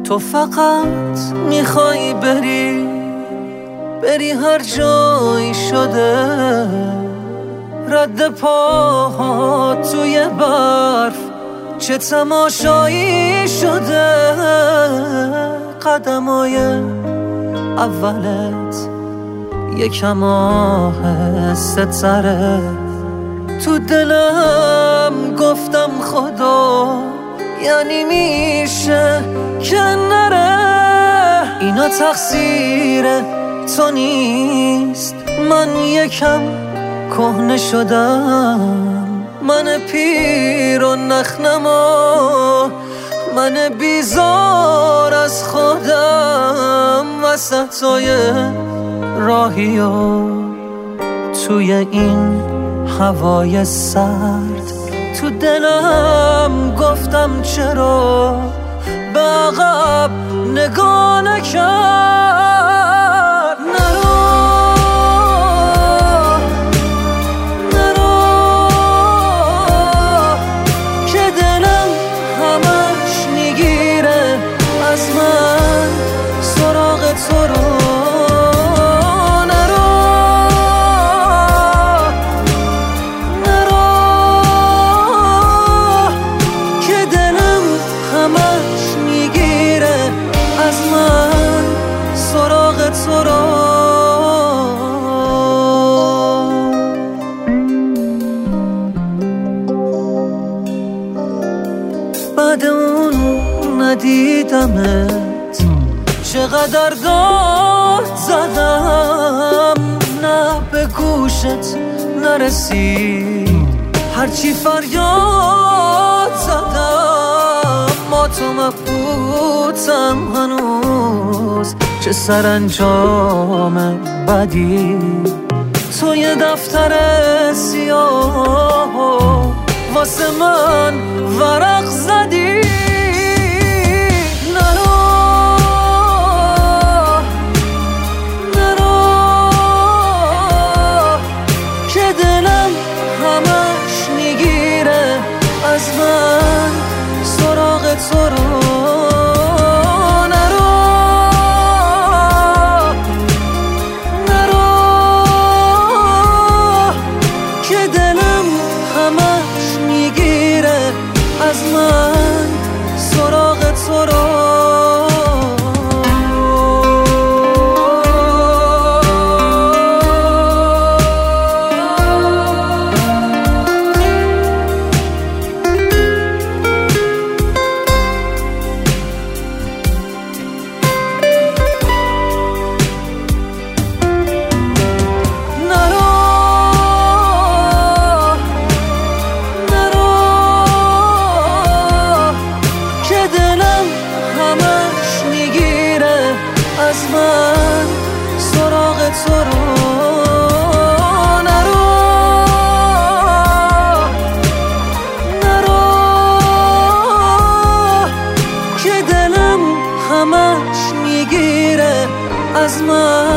تو فقط میخوای بری هر جایی شده، رد پاها توی برف چه تماشایی شده. قدمای اولت یکم آهسته تره، تو دلم گفتم خدا یعنی میشه که نره. اینا تقصیر تو نیست، من یکم کهنه شدم، من پیر و نخنما، من بیزار از خودم. وسطای راهی و توی این هوای سرد، تو دلم گفتم چرا به عقب نگاه نکرد. نرو که دلم همش میگیره از من سراغ تو رو. بعد اون ندیدمت چقدر داد زدم، نه به گوشت نرسید هرچی فریاد زدم. ما تو مبهوتم هنوز، چه سرانجام بدی. تو یه دفتر سیاه واسه من ورق زدی. نرو که دلم همش میگیره از من سراغ تو رو. از من سراغ تو رو. از من سراغ تو رو. نرو که دلم همش میگیره از من